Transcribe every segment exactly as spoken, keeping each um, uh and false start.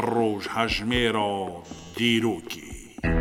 روژ هجمێرە دیروکی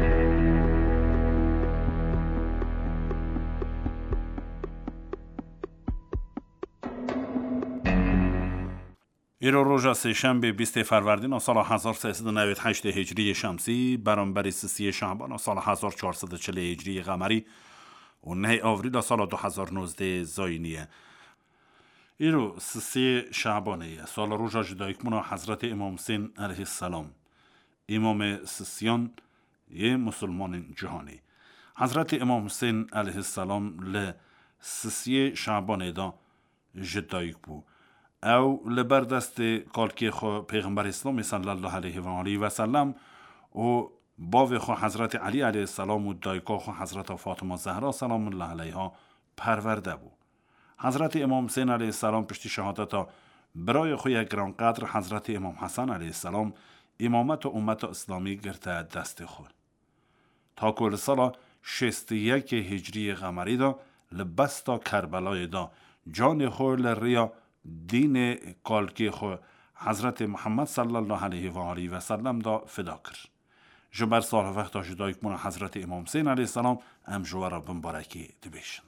ایرو روژا سهشنبه بیست فروردین سال هزار و سیصد و نود و هشت هجری شمسی برابر سی شعبان سال هزار و چهارصد و چهل هجری قمری و نه آوریل سال دو هزار و نوزده زاینیه. ایرو سی شعبانه سال روژا جدایکمون حضرت امام حسین علیه السلام امام سیان یه مسلمان جهانی. حضرت امام حسین علیه السلام ل سی شعبانه دا جدایک بو او لبر دست کالکی خو پیغمبر اسلام صلی الله علیه و آله و سلم و باو خو حضرت علی علیه السلام و دایکا خو حضرت فاطمه زهرا سلام الله علیها پرورده بود. حضرت امام حسین علیه السلام پشتی شهادت برای خوی گرانقدر حضرت امام حسن علیه السلام امامت و امت اسلامی گرته دست خود. تا کل سال شصت و یک هجری قمری دا لبستا کربلای دا جان خود لریا دین کالکی خو حضرت محمد صلی الله علیه و آله و سلم دا فدا کرد. جبر سال وقت جدایک من حضرت امام حسین علیه السلام ام جوارا بمبارکی دبیشن.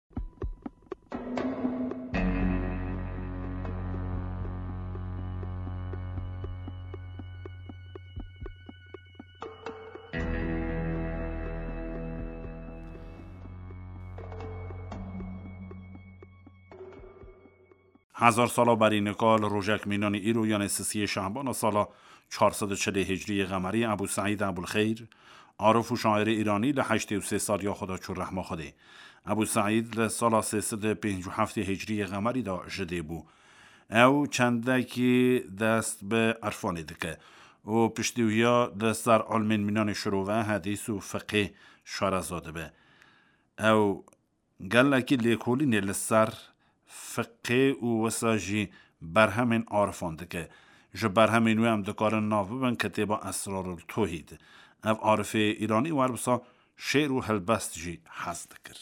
هزار سالا بر این کال روژک مینان ایرو یعنی سی شعبان سالا چهارصد و چهل هجری قمری ابو سعید ابوالخیر عارف و شاعر ایرانی ل هشتاد و سه سال یا خدا چون رحمه خوده. ابو سعید ل سال سیصد و پنجاه و هفت هجری قمری دا جده بو او چنده که دست به عرفان دکه و پشتیویا دست در علم مینان شروع حدیث و فقه شارزاده به او گله که لیکولی نیل سر فقه و وساجی برهمین عارفان دکه جو برهمین و هم دکارن ناوه بن کتیبا اسرار التوحید او عارف ایرانی و عربسا شعر و هلبست جی حز دکر.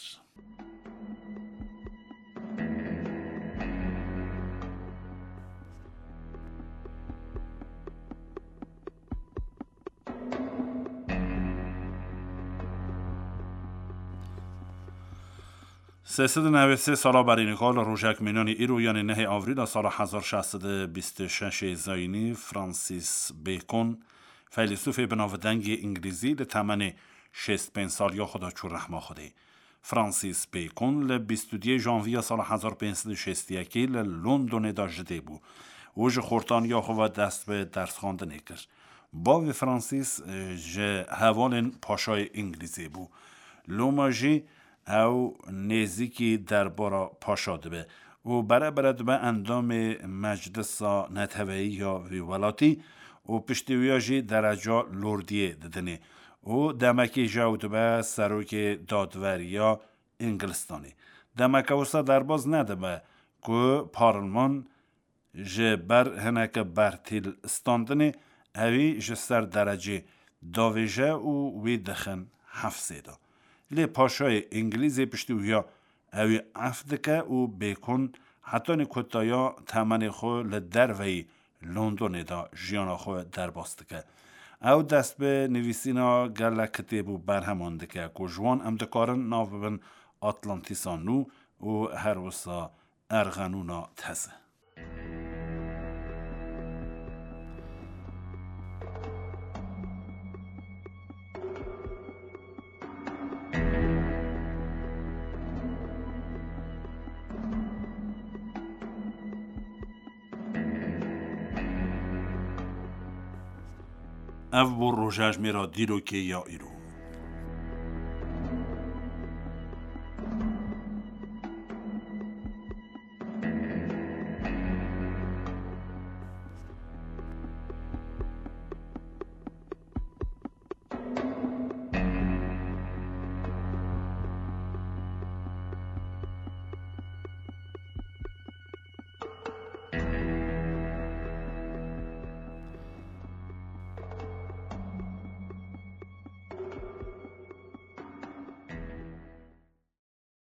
سیصد و نود و سه سالا بر این کال روژک مینان ایرو یعنی نه آوریل سال هزار و ششصد و بیست و شش زاینی فرانسیس بیکون فیلسوف بناودنگ انگلیزی ل تمن شصت و پنج سال یا خدا چون رحمه خوده. فرانسیس بیکون ل بیست و دو ژانویه سال هزار و پانصد و شصت و یک ل لندن دا جده بو و ژ خورتان یا خو دست به درس خواندن کرد. باو فرانسیس ژ حوالن پاشای انگلیزی بو لوماژی او نزدیکی دربارا پاشاده به و برای برد به اندام مجلس نتوهی یا ویولاتی و پشتیویاجی درجا لوردیه ددنه و دمکی جاود به سروک دادوریا انگلستانی دمک اوسا درباز نده به که پارلمان جبر هنک برتیل استاندنه اوی جسر درجه داویجه و وی دخن حفظه دا لی پاشای انگلیزی پشتیویا اوی افدکه و بیکن حتی نکتایا تمن خو لدروی لندن دا جیانا خو در باستکه او دست به نویسینا گله کتیب و برهماندکه که جوان امدکارن ناوبن آتلانتیسانو و هر وسا ارغنونا تزه. او بر روژاج میرا دیرو که یا ایرو